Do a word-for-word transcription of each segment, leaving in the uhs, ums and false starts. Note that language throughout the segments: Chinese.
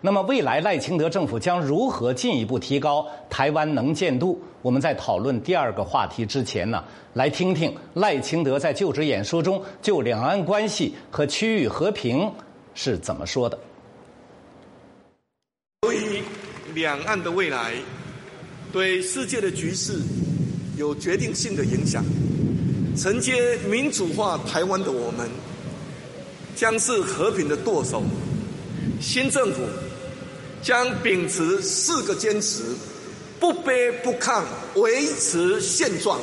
那么未来赖清德政府将如何进一步提高台湾能见度？我们在讨论第二个话题之前呢，来听听赖清德在就职演说中就两岸关系和区域和平是怎么说的。 由于两岸的未来对世界的局势有决定性的影响，承接民主化台湾的我们将是和平的舵手。新政府将秉持四个坚持，不卑不亢，维持现状。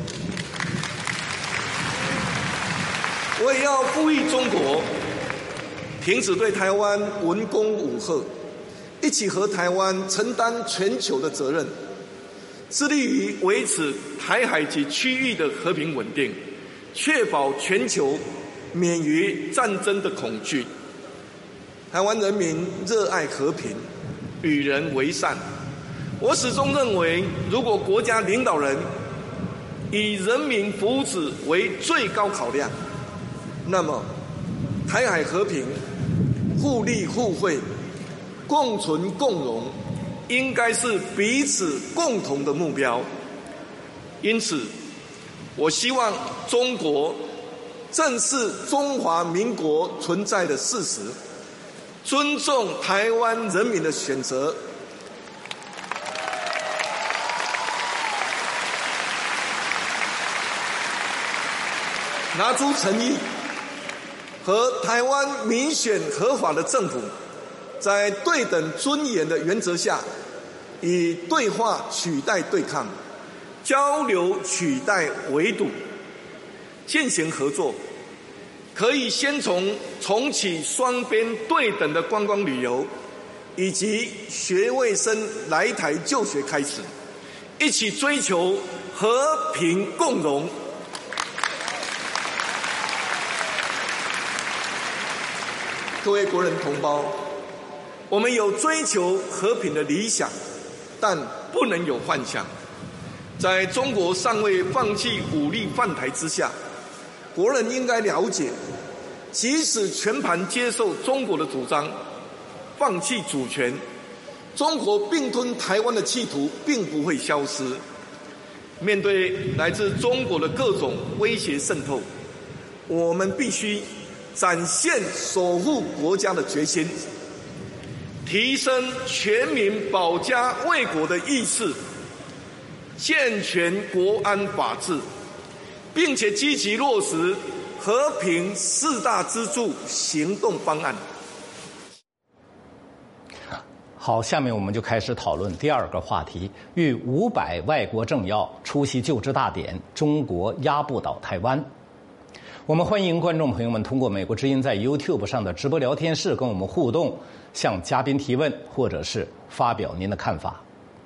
我也要呼吁中国停止对台湾文攻武吓，一起和台湾承担全球的责任，致力于维持台海及区域的和平稳定，确保全球免于战争的恐惧。台湾人民热爱和平，与人为善。我始终认为，如果国家领导人以人民福祉为最高考量，那么台海和平、互利互惠、共存共荣，应该是彼此共同的目标。因此，我希望中国正视中华民国存在的事实，尊重台湾人民的选择，拿出诚意，和台湾民选合法的政府，在对等尊严的原则下，以对话取代对抗，交流取代围堵，进行合作。可以先从重启双边对等的观光旅游，以及学位生来台就学开始，一起追求和平共荣。各位国人同胞，我们有追求和平的理想，但不能有幻想。在中国尚未放弃武力犯台之下，国人应该了解，即使全盘接受中国的主张，放弃主权，中国并吞台湾的企图并不会消失。面对来自中国的各种威胁渗透，我们必须展现守护国家的决心，提升全民保家卫国的意识，健全国安法治，并且积极落实和平四大支柱行动方案。 好，下面我们就开始讨论第二个话题：逾五百外国政要出席就职大典，中国压不倒台湾。我们欢迎观众朋友们通过美国之音在 YouTube 上的直播聊天室跟我们互动，向嘉宾提问，或者是发表您的看法。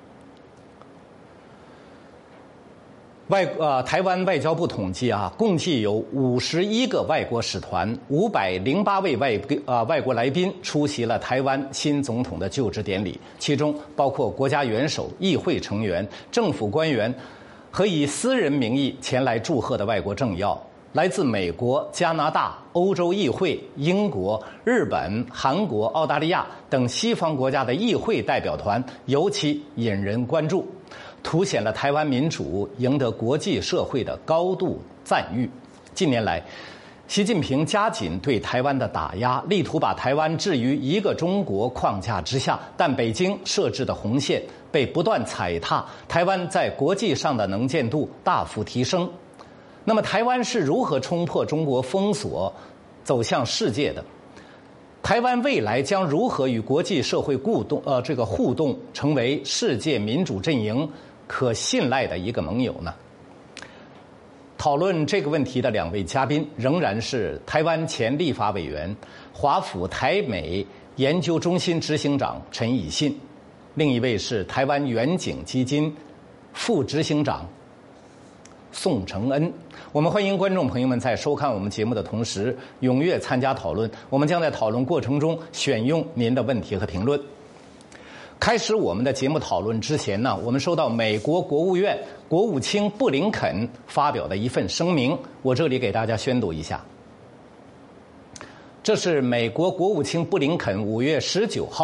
外呃，台湾外交部统计啊，共计有五十一个外国使团，五百零八位外呃外国来宾出席了台湾新总统的就职典礼，其中包括国家元首、议会成员、政府官员和以私人名义前来祝贺的外国政要。来自美国、加拿大、欧洲议会、英国、日本、韩国、澳大利亚等西方国家的议会代表团尤其引人关注，凸显了台湾民主赢得国际社会的高度赞誉。近年来，习近平加紧对台湾的打压，力图把台湾置于一个中国框架之下，但北京设置的红线被不断踩踏，台湾在国际上的能见度大幅提升。那么台湾是如何冲破中国封锁走向世界的？台湾未来将如何与国际社会互动呃这个互动，成为世界民主阵营可信赖的一个盟友呢？讨论这个问题的两位嘉宾仍然是台湾前立法委员、华府台美研究中心执行长陈以信，另一位是台湾远景基金副执行长宋承恩。我们欢迎观众朋友们在收看我们节目的同时踊跃参加讨论，我们将在讨论过程中选用您的问题和评论。开始我们的节目讨论之前呢，我们收到美国国务院国务卿布林肯发表的一份声明，我这里给大家宣读一下。这是美国国务卿布林肯五月十九号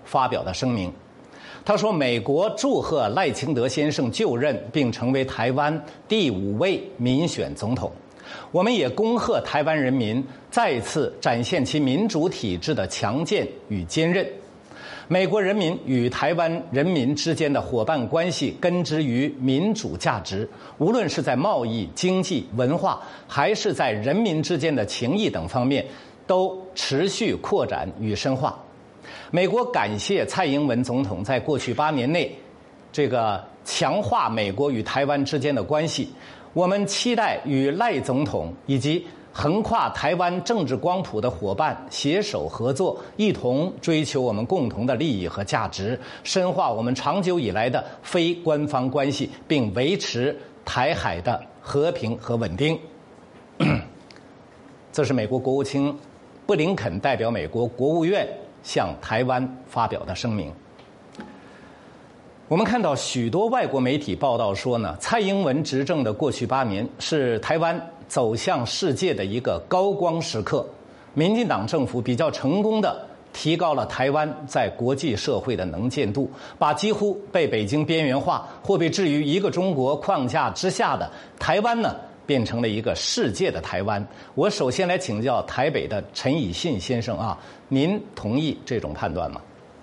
发表的声明。他说，美国祝贺赖清德先生就任并成为台湾第五位民选总统，我们也恭贺台湾人民再次展现其民主体制的强健与坚韧。美国人民与台湾人民之间的伙伴关系根植于民主价值，无论是在贸易、经济、文化，还是在人民之间的情谊等方面，都持续扩展与深化。美国感谢蔡英文总统在过去八年内这个强化美国与台湾之间的关系，我们期待与赖总统以及横跨台湾政治光谱的伙伴携手合作，一同追求我们共同的利益和价值，深化我们长久以来的非官方关系，并维持台海的和平和稳定。这是美国国务卿布林肯代表美国国务院向台湾发表的声明。我们看到许多外国媒体报道说呢，蔡英文执政的过去八年是台湾走向世界的一个高光时刻，民进党政府比较成功地提高了台湾在国际社会的能见度，把几乎被北京边缘化或被置于一个中国框架之下的台湾呢，变成了一个世界的台湾。我首先来请教台北的陈以信先生啊，您同意这种判断吗？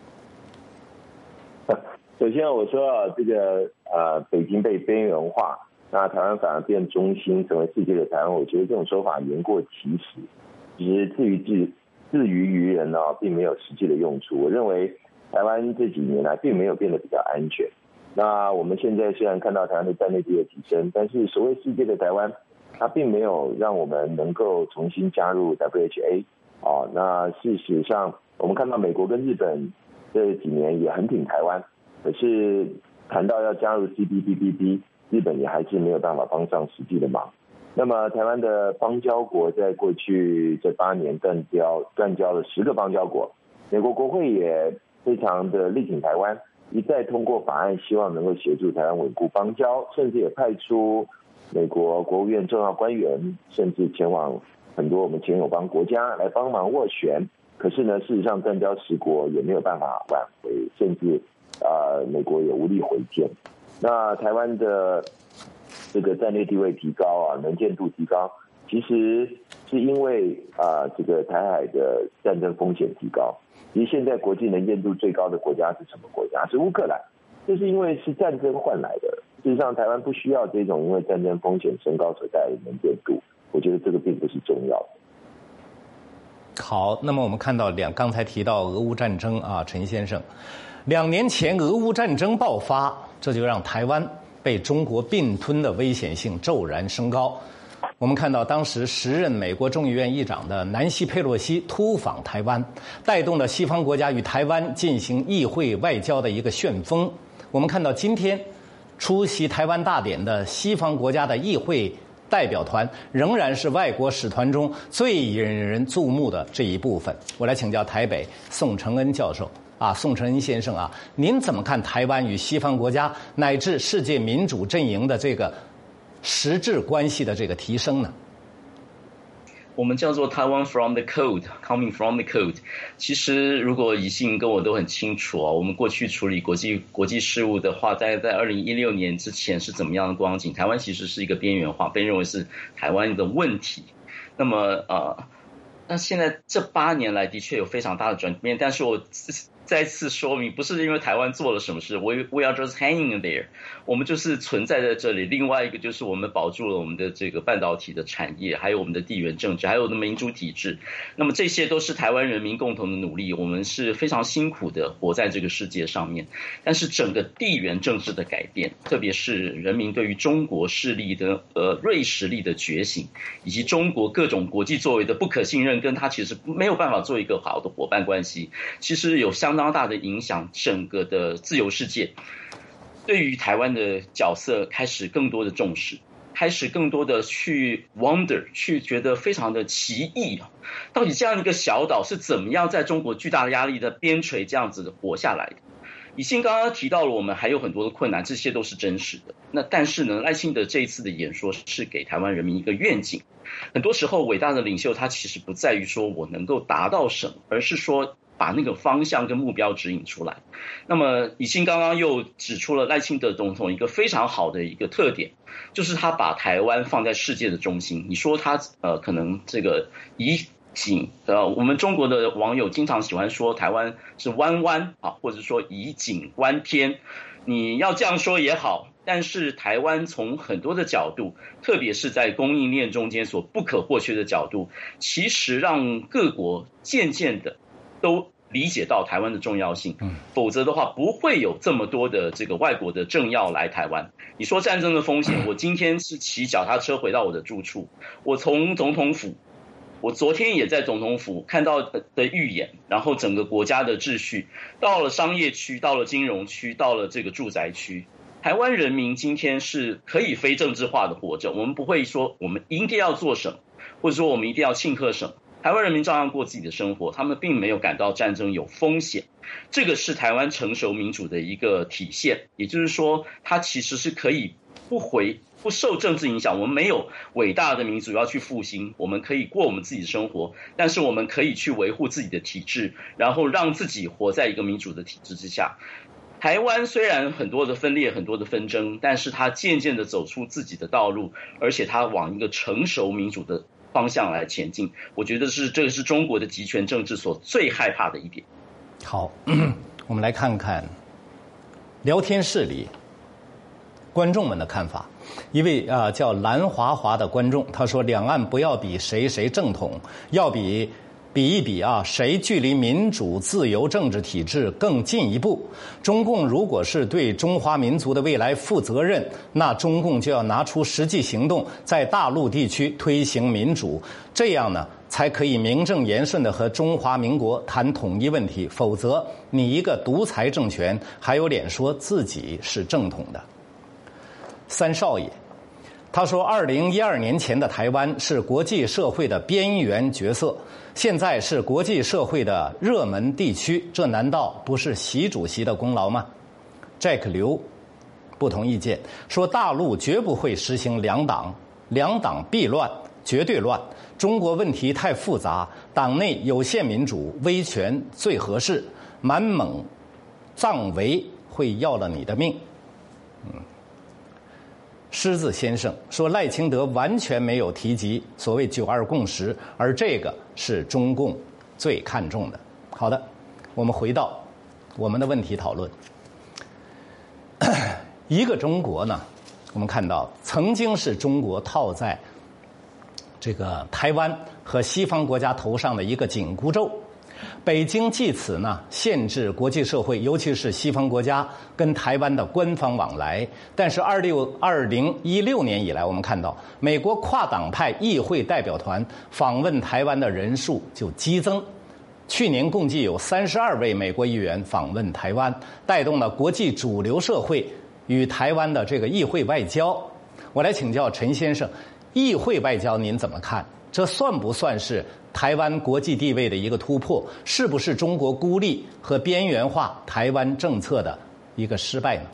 首先我说啊，这个呃，北京被边缘化，那台湾反而变中心，成为世界的台湾，我觉得这种说法言过其实，只是至于至至于于人呢、啊，并没有实际的用处。我认为台湾这几年来并没有变得比较安全。那我们现在虽然看到台湾的战略地位提升，但是所谓世界的台湾，它并没有让我们能够重新加入 W H A 啊。那事实上，我们看到美国跟日本这几年也很挺台湾。可是谈到要加入 C P T P P， 日本也还是没有办法帮上实际的忙。那么台湾的邦交国在过去这八年断交断交了十个邦交国，美国国会也非常的力挺台湾，一再通过法案，希望能够协助台湾稳固邦交，甚至也派出美国国务院重要官员，甚至前往很多我们前友邦国家来帮忙斡旋。可是呢，事实上断交十国也没有办法挽回，甚至呃，美国也无力回见。那台湾的这个战略地位提高啊，能见度提高，其实是因为啊、呃，这个台海的战争风险提高。其实现在国际能见度最高的国家是什么国家？是乌克兰，这是因为是战争换来的。事实上，台湾不需要这种因为战争风险升高所带来的能见度，我觉得这个并不是重要的。 好，那么我们看到两刚才提到俄乌战争啊，陈先生。两年前俄乌战争爆发，这就让台湾被中国并吞的危险性骤然升高。我们看到当时时任美国众议院议长的南希佩洛西突访台湾，带动了西方国家与台湾进行议会外交的一个旋风。我们看到今天出席台湾大典的西方国家的议会代表团仍然是外国使团中最引人注目的这一部分。我来请教台北宋承恩教授啊，宋承恩先生啊，您怎么看台湾与西方国家乃至世界民主阵营的这个实质关系的这个提升呢？ 我们叫做 Taiwan from the code, coming from the code。其实，如果以信跟我都很清楚啊，我们过去处理国际国际事务的话，大概在二零一六年之前是怎么样的光景？台湾其实是一个边缘化，被认为是台湾的问题。那么，呃，那现在这八年来的确有非常大的转变，但是我再次说明，不是因为台湾做了什么事 ，we we are just hanging there， 我们就是存在在这里。另外一个就是我们保住了我们的这个半导体的产业，还有我们的地缘政治，还有我们的民主体制。那么这些都是台湾人民共同的努力，我们是非常辛苦的活在这个世界上面。但是整个地缘政治的改变，特别是人民对于中国势力的呃锐实力的觉醒，以及中国各种国际作为的不可信任，跟他其实没有办法做一个好的伙伴关系，其实有相当大的影响整个的自由世界。对于台湾的角色开始更多的重视，开始更多的去 wonder， 去觉得非常的奇异，到底这样一个小岛是怎么样在中国巨大的压力的边陲这样子活下来的。以信刚刚提到了我们还有很多的困难，这些都是真实的。那但是呢，赖清德这一次的演说是给台湾人民一个愿景。很多时候伟大的领袖他其实不在于说我能够达到什么，而是说把那个方向跟目标指引出来。那么以欣刚刚又指出了赖清德总统一个非常好的一个特点，就是他把台湾放在世界的中心。你说他呃可能这个以景呃，我们中国的网友经常喜欢说台湾是弯弯啊，或者说以景观天，你要这样说也好。但是台湾从很多的角度，特别是在供应链中间所不可或缺的角度，其实让各国渐渐的都理解到台湾的重要性。否则的话，不会有这么多的这个外国的政要来台湾。你说战争的风险，我今天是骑脚踏车回到我的住处，我从总统府，我昨天也在总统府看到的预演，然后整个国家的秩序，到了商业区，到了金融区，到了这个住宅区。台湾人民今天是可以非政治化的活着，我们不会说我们一定要做什么，或者说我们一定要庆贺什么。台湾人民照样过自己的生活，他们并没有感到战争有风险，这个是台湾成熟民主的一个体现。也就是说，它其实是可以不回不受政治影响。我们没有伟大的民主要去复兴，我们可以过我们自己的生活，但是我们可以去维护自己的体制，然后让自己活在一个民主的体制之下。台湾虽然很多的分裂，很多的纷争，但是它渐渐的走出自己的道路，而且它往一个成熟民主的方向来前进。我觉得是这个是中国的集权政治所最害怕的一点。 好，我们来看看聊天室里观众们的看法。一位啊、呃、叫蓝华华的观众，他说：“两岸不要比谁谁正统，要比。”比一比啊，谁距离民主自由政治体制更进一步？中共如果是对中华民族的未来负责任，那中共就要拿出实际行动，在大陆地区推行民主，这样呢，才可以名正言顺地和中华民国谈统一问题。否则，你一个独裁政权，还有脸说自己是正统的？三少爷。他说，二零一二年前的台湾是国际社会的边缘角色，现在是国际社会的热门地区，这难道不是习主席的功劳吗 ？Jack 刘不同意见，说大陆绝不会实行两党，两党必乱，绝对乱。中国问题太复杂，党内有限民主，威权最合适，满蒙藏维会要了你的命。嗯。狮子先生说，赖清德完全没有提及所谓九二共识，而这个是中共最看重的。好的，我们回到我们的问题讨论。一个中国呢，我们看到曾经是中国套在这个台湾和西方国家头上的一个紧箍咒。北京借此呢限制国际社会，尤其是西方国家跟台湾的官方往来。但是二六二零一六年以来，我们看到美国跨党派议会代表团访问台湾的人数就激增，去年共计有三十二位美国议员访问台湾，带动了国际主流社会与台湾的这个议会外交。我来请教陈先生，议会外交您怎么看？这算不算是台湾国际地位的一个突破？是不是中国孤立和边缘化台湾政策的一个失败呢？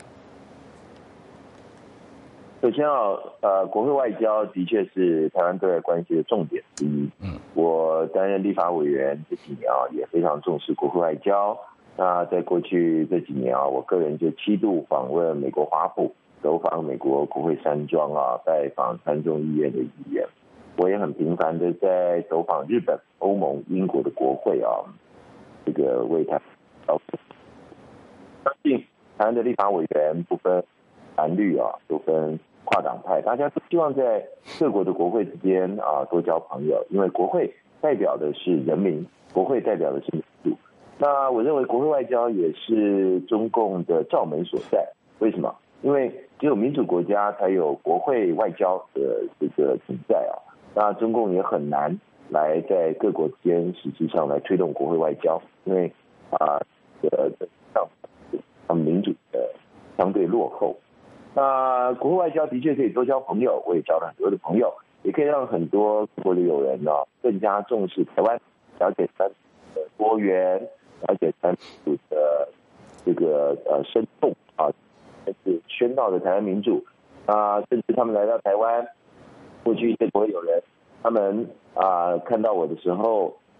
首先啊，呃，国会外交的确是台湾对外关系的重点之一。嗯，我担任立法委员这几年啊，也非常重视国会外交。那在过去这几年啊，我个人就七度访问美国华府，走访美国国会山庄啊，拜访参众议院的议员。我也很频繁的在走访日本、欧盟、英国的国会啊，这个为台湾。相信台湾的立法委员不分蓝绿啊，都分跨党派，大家都希望在各国的国会之间啊多交朋友，因为国会代表的是人民，国会代表的是民主。那我认为国会外交也是中共的罩门所在。为什么？因为只有民主国家才有国会外交的这个存在啊。那中共也很难来在各国之间实际上来推动国会外交，因为啊，呃，他们民主的相对落后。那国会外交的确可以多交朋友，我也交了很多的朋友，也可以让很多国的友人呢、啊、更加重视台湾，了解台湾的多元，了解台湾民主的这个呃生动啊，甚至宣导的台湾民主啊，甚至他们来到台湾。过去一些国会友人，他们啊、呃、看到我的时候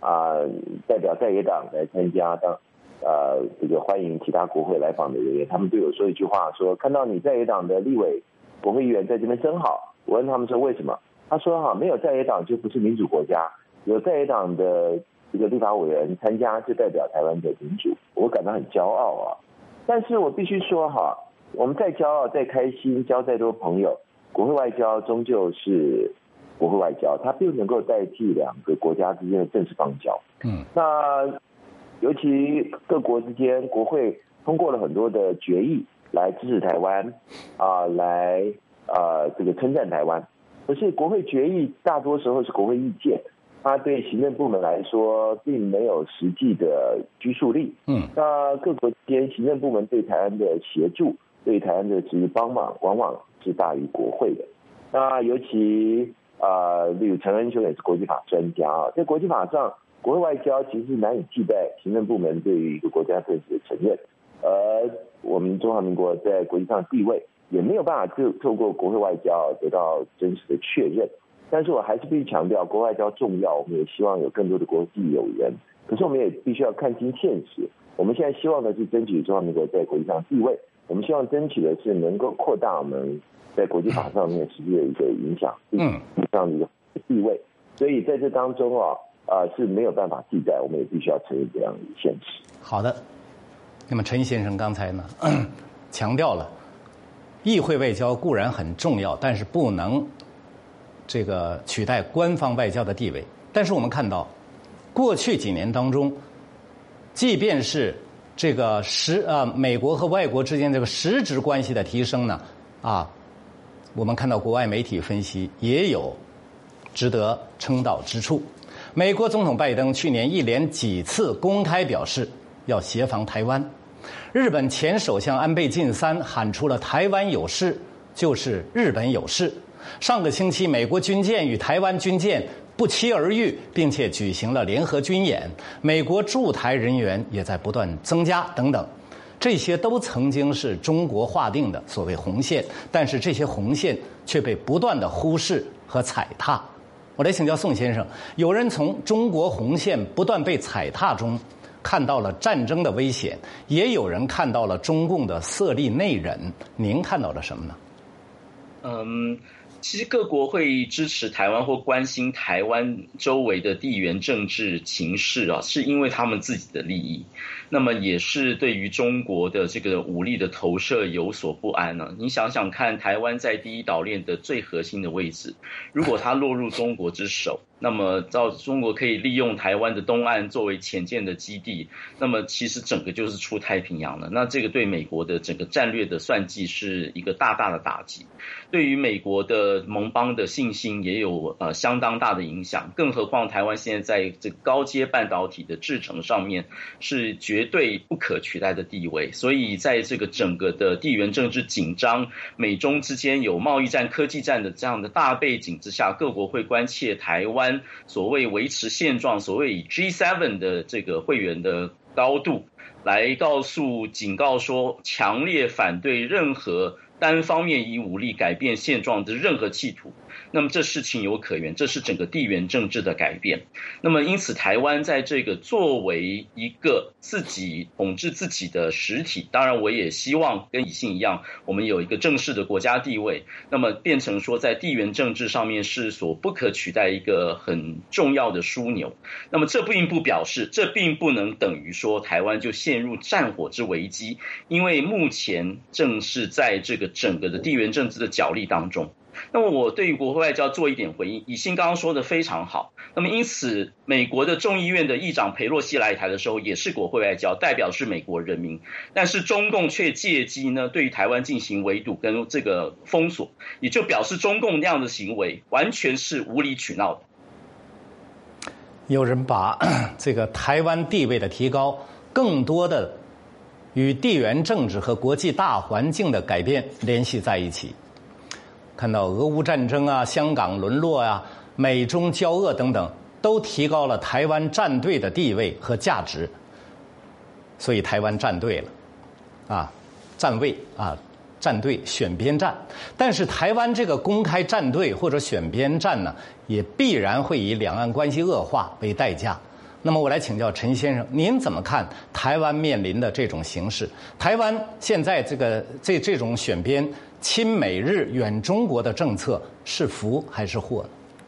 啊、呃、代表在野党来参加，当呃这个欢迎其他国会来访的人员，他们对我说一句话，说看到你在野党的立委国会议员在这边真好。我问他们说为什么？他说哈，没有在野党就不是民主国家，有在野党的这个立法委员参加就代表台湾的民主，我感到很骄傲啊。但是我必须说哈，我们再骄傲再开心，交再多朋友，国会外交终究是国会外交，它并能够代替两个国家之间的正式邦交。嗯，那尤其各国之间，国会通过了很多的决议来支持台湾啊、呃，来啊、呃、这个称赞台湾。可是国会决议大多时候是国会意见，它对行政部门来说并没有实际的拘束力。嗯，那各国之间行政部门对台湾的协助，对台湾的实质帮忙，往往是大于国会的。那尤其啊、呃，例如陈恩兄也是国际法专家啊，在国际法上，国会外交其实是难以替代行政部门对于一个国家政治的承认，而我们中华民国在国际上的地位也没有办法就透过国会外交得到真实的确认。但是我还是必须强调，国外交重要，我们也希望有更多的国际友人。可是我们也必须要看清现实。我们现在希望的是争取中华民国在国际上的地位，我们希望争取的是能够扩大我们在国际法上面实际的一个影响力，这样的一个地位。所以在这当中啊，啊、呃、是没有办法替代，我们也必须要承认这样的现实。 好的，那么陈先生刚才呢强调了，议会外交固然很重要，但是不能这个取代官方外交的地位。但是我们看到，过去几年当中，即便是这个实呃美国和外国之间这个实质关系的提升呢，啊，我们看到国外媒体分析也有值得称道之处。美国总统拜登去年一连几次公开表示要协防台湾，日本前首相安倍晋三喊出了台湾有事就是日本有事。上个星期，美国军舰与台湾军舰不期而遇，并且举行了联合军演，美国驻台人员也在不断增加等等。这些都曾经是中国划定的所谓红线，但是这些红线却被不断的忽视和踩踏。我来请教宋先生，有人从中国红线不断被踩踏中看到了战争的危险，也有人看到了中共的色厉内荏，您看到了什么呢？ 嗯，其实各国会支持台湾或关心台湾周围的地缘政治情势啊，是因为他们自己的利益，那么也是对于中国的这个武力的投射有所不安呢、啊。你想想看，台湾在第一岛链的最核心的位置，如果它落入中国之手，那么到中国可以利用台湾的东岸作为潜舰的基地，那么其实整个就是出太平洋了。那这个对美国的整个战略的算计是一个大大的打击，对于美国的盟邦的信心也有呃相当大的影响。更何况台湾现在在这个高阶半导体的制程上面是绝对不可取代的地位，所以在这个整个的地缘政治紧张，美中之间有贸易战、科技战的这样的大背景之下，各国会关切台湾所谓维持现状，所谓以 G 七 的这个会员的高度来告诉、警告说，强烈反对任何单方面以武力改变现状的任何企图。那么这是情有可原，这是整个地缘政治的改变。那么因此台湾在这个作为一个自己统治自己的实体，当然我也希望跟以信一样，我们有一个正式的国家地位，那么变成说在地缘政治上面是所不可取代一个很重要的枢纽。那么这并不表示，这并不能等于说台湾就陷入战火之危机，因为目前正是在这个整个的地缘政治的角力当中。那么我对于国会外交做一点回应，以信刚刚说的非常好。那么因此美国的众议院的议长裴洛西来台的时候也是国会外交，代表是美国人民，但是中共却借机呢对于台湾进行围堵跟这个封锁，也就表示中共那样的行为完全是无理取闹的。 有人把这个台湾地位的提高更多的与地缘政治和国际大环境的改变联系在一起，看到俄乌战争啊、香港沦落啊、美中交恶等等，都提高了台湾站队的地位和价值，所以台湾站队了，啊，站位啊，站队选边站。但是台湾这个公开站队或者选边站呢，也必然会以两岸关系恶化为代价。 那么我来请教陈先生，您怎么看台湾面临的这种形势？台湾现在这个这这种选边亲美日远中国的政策是福还是祸呢？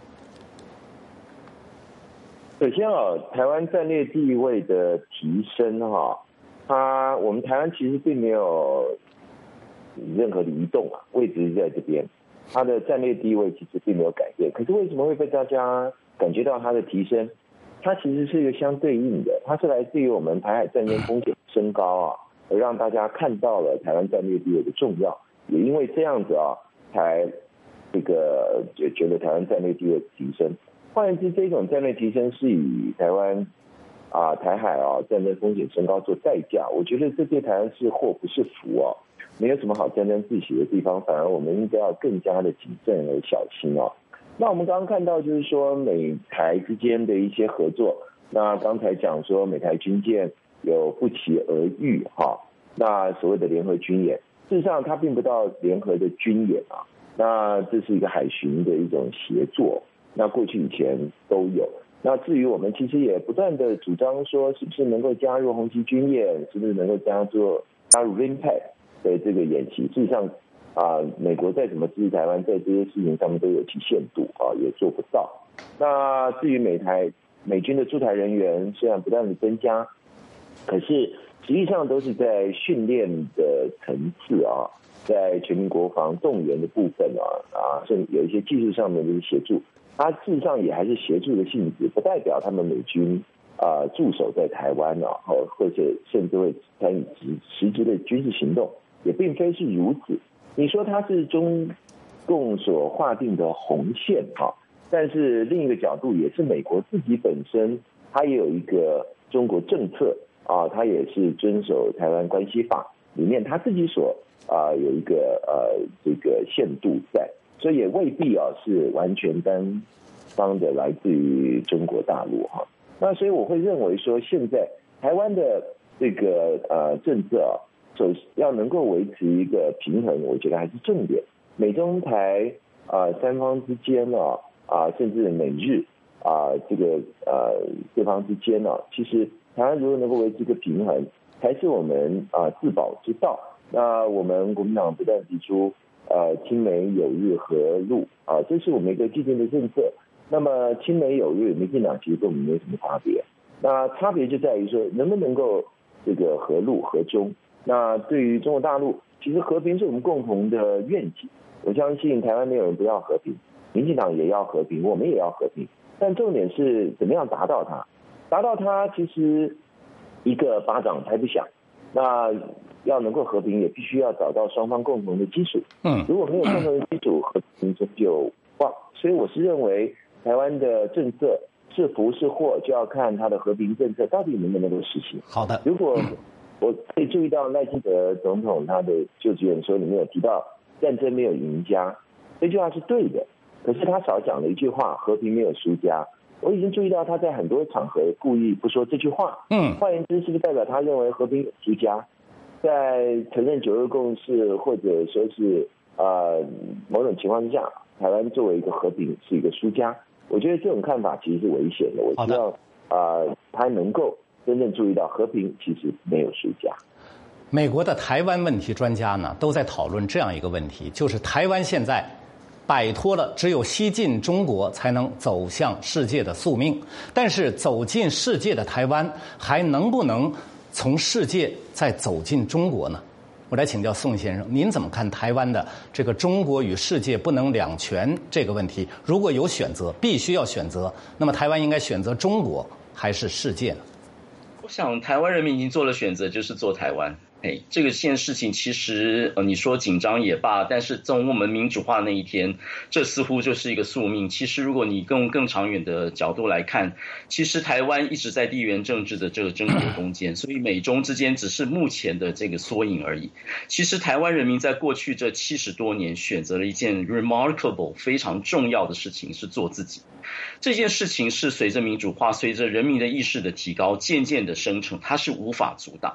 首先啊，台湾战略地位的提升哈，它我们台湾其实并没有任何的移动啊，位置在这边，它的战略地位其实并没有改变。可是为什么会被大家感觉到它的提升？它其实是一个相对应的，它是来自于我们台海战争风险升高啊，而让大家看到了台湾战略地位的重要。也因为这样子啊，才这个就觉得台湾战略地位的提升。换言之，这种战略提升是以台湾啊台海啊战争风险升高做代价。我觉得这对台湾是祸不是福啊，没有什么好沾沾自喜的地方，反而我们应该要更加的谨慎而小心啊。那我们刚刚看到就是说美台之间的一些合作，那刚才讲说美台军舰有不期而遇哈，那所谓的联合军演，事实上它并不到联合的军演啊，那这是一个海巡的一种协作，那过去以前都有。那至于我们其实也不断的主张说，是不是能够加入红旗军演，是不是能够加入加入 R I M P A C 的这个演习，事实上。啊，美国再怎么支持台湾，在这些事情上面都有其限度啊，也做不到。那至于美台美军的驻台人员虽然不断的增加，可是实际上都是在训练的层次啊，在全民国防动员的部分啊啊，甚至有一些技术上面的协助，它事实上也还是协助的性质，不代表他们美军啊驻守在台湾啊，或者甚至会参与实质的军事行动，也并非是如此。你说它是中共所划定的红线啊，但是另一个角度也是美国自己本身，它也有一个中国政策啊，它也是遵守台湾关系法里面它自己所啊有一个呃这个限度在，所以也未必啊是完全单方的来自于中国大陆哈。那所以我会认为说，现在台湾的这个呃政策啊。首先要能够维持一个平衡，我觉得还是重点。美中台啊、呃、三方之间呢啊、呃，甚至美日啊、呃、这个呃各方之间呢、啊，其实台湾如果能够维持一个平衡，才是我们啊、呃、自保之道。那我们国民党不断提出呃亲美友日和陆啊，这是我们一个既定的政策。那么亲美友日，民进党其实跟我们没有什么差别。那差别就在于说，能不能够这个和陆和中。那对于中国大陆，其实和平是我们共同的愿景。我相信台湾没有人不要和平，民进党也要和平，我们也要和平。但重点是怎么样达到它？达到它，其实一个巴掌拍不响。那要能够和平，也必须要找到双方共同的基础。嗯，如果没有共同的基础，和平终究忘。所以我是认为，台湾的政策是福是祸，就要看它的和平政策到底能不能够实行。 好的， 如果我可以注意到赖清德总统他的就职演说里面有提到战争没有赢家，这句话是对的，可是他少讲了一句话，和平没有输家。我已经注意到他在很多场合故意不说这句话，嗯，换言之，是不是代表他认为和平有输家？在承认九二共识或者说是呃某种情况之下，台湾作为一个和平是一个输家，我觉得这种看法其实是危险的。我希望啊、呃、他能够真正注意到和平其实没有输家。 美国的台湾问题专家呢，都在讨论这样一个问题，就是台湾现在摆脱了只有西进中国才能走向世界的宿命，但是走进世界的台湾还能不能从世界再走进中国呢？我来请教宋先生，您怎么看台湾的这个中国与世界不能两全这个问题？如果有选择，必须要选择，那么台湾应该选择中国还是世界呢？ 我想台湾人民已经做了选择，就是做台湾。哎，这个件事情其实呃，你说紧张也罢，但是从我们民主化那一天，这似乎就是一个宿命。其实如果你更更长远的角度来看，其实台湾一直在地缘政治的这个争夺中间，所以美中之间只是目前的这个缩影而已。其实台湾人民在过去这七十多年选择了一件 remarkable 非常重要的事情，是做自己。这件事情是随着民主化，随着人民的意识的提高，渐渐的生成，它是无法阻挡。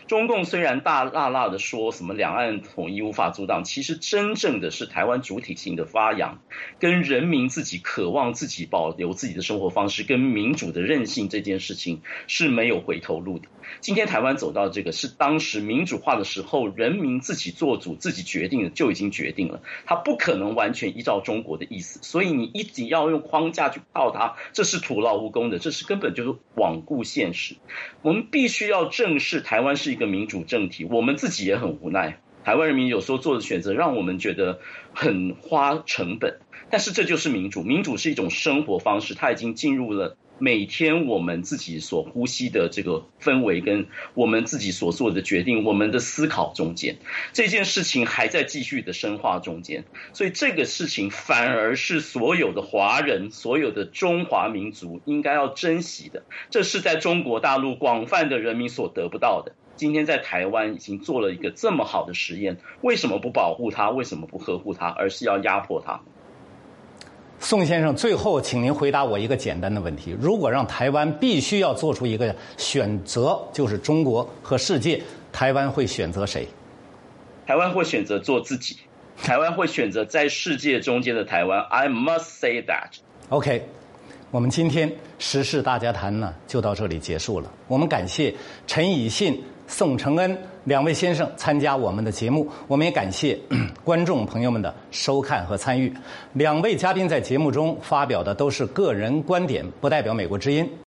中共虽然大辣辣的说什么两岸统一无法阻挡，其实真正的是台湾主体性的发扬，跟人民自己渴望自己保留自己的生活方式，跟民主的韧性这件事情是没有回头路的。今天台湾走到这个，是当时民主化的时候，人民自己做主、自己决定的就已经决定了，他不可能完全依照中国的意思，所以你一直要用框架去套它，这是徒劳无功的，这是根本就是罔顾现实。我们必须要正视台湾是一个民主政体，我们自己也很无奈。台湾人民有时候做的选择让我们觉得很花成本，但是这就是民主。民主是一种生活方式，它已经进入了每天我们自己所呼吸的这个氛围，跟我们自己所做的决定，我们的思考中间，这件事情还在继续的深化中间。所以这个事情反而是所有的华人，所有的中华民族应该要珍惜的，这是在中国大陆广泛的人民所得不到的。今天在台湾已经做了一个这么好的实验，为什么不保护它？为什么不呵护它？而是要压迫它？ 宋先生，最后请您回答我一个简单的问题：如果让台湾必须要做出一个选择，就是中国和世界，台湾会选择谁？ 台湾会选择做自己，台湾会选择在世界中间的台湾。I must say that. OK， 我们今天时事大家谈呢就到这里结束了。我们感谢陈以信、宋承恩两位先生参加我们的节目，我们也感谢观众朋友们的收看和参与。两位嘉宾在节目中发表的都是个人观点，不代表美国之音。